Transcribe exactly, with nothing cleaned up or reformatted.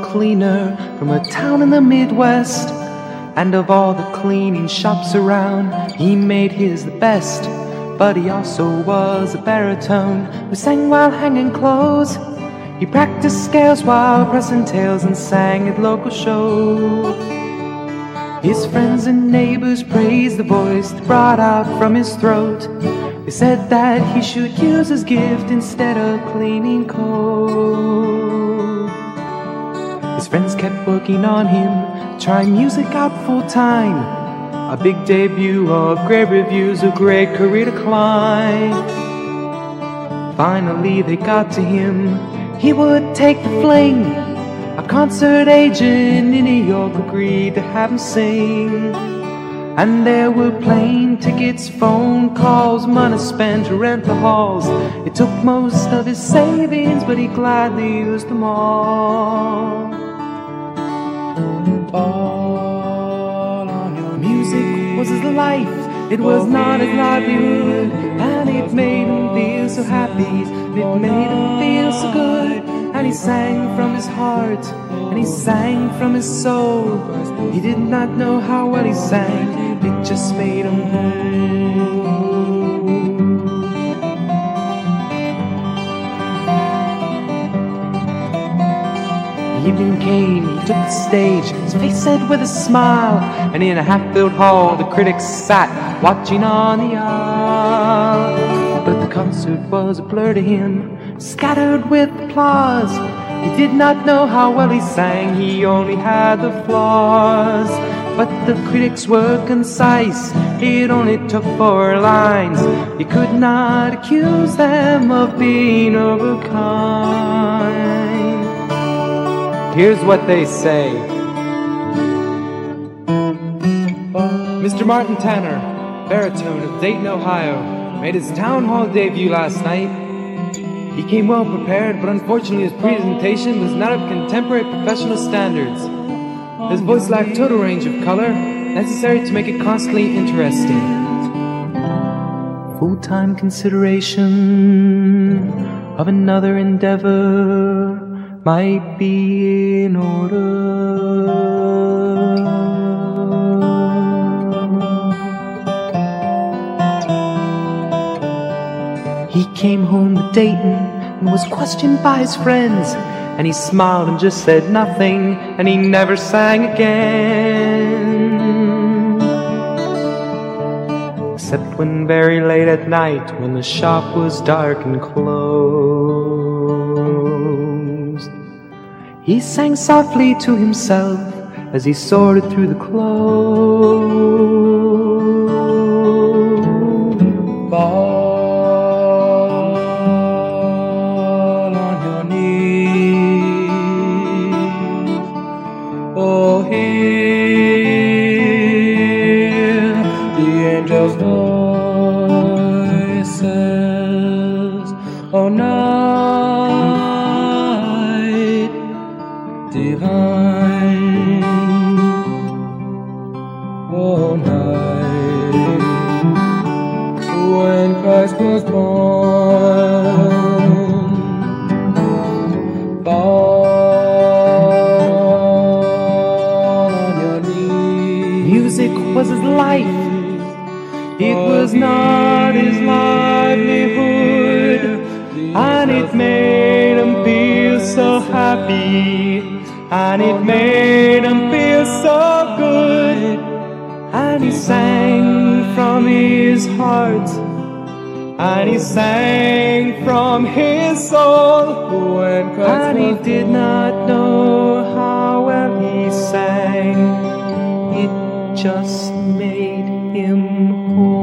cleaner from a town in the Midwest. And of all the cleaning shops around, he made his the best. But he also was a baritone who sang while hanging clothes. He practiced scales while pressing tails and sang at local shows. His friends and neighbors praised the voice that brought out from his throat. They said that he should use his gift instead of cleaning coal. His friends kept working on him, trying music out full time. A big debut of great reviews, a great career to climb. Finally they got to him, he would take the fling. A concert agent in New York agreed to have him sing. And there were plane tickets, phone calls, money spent to rent the halls. It took most of his savings, but he gladly used them all. All on your music was his life, it was not his livelihood. And it made him feel so happy, it made him feel so good. And he sang from his heart, and he sang from his soul. He did not know how well he sang, it just made him whole. The evening came, he took the stage, his face set with a smile. And in a half-filled hall, the critics sat, watching on the aisle. But the concert was a blur to him, scattered with applause. He did not know how well he sang, he only had the flaws. But the critics were concise, it only took four lines. He could not accuse them of being overkind. Here's what they say. Mister Martin Tanner, baritone of Dayton, Ohio, made his town hall debut last night. He came well prepared, but unfortunately his presentation was not of contemporary professional standards. His voice lacked total range of color, necessary to make it constantly interesting. Full-time consideration of another endeavor might be in order. He came home to Dayton and was questioned by his friends. And he smiled and just said nothing, and he never sang again. Except when very late at night, when the shop was dark and closed, he sang softly to himself as he sorted through the clothes. Ball voices, oh night divine, oh night when Christ was born. Fall on your knees. Music was his life, it was not his livelihood, and it made him feel so happy, and it made him feel so good. And he sang from his heart, and he sang from his soul, and he did not know how well he sang, it just made him whole.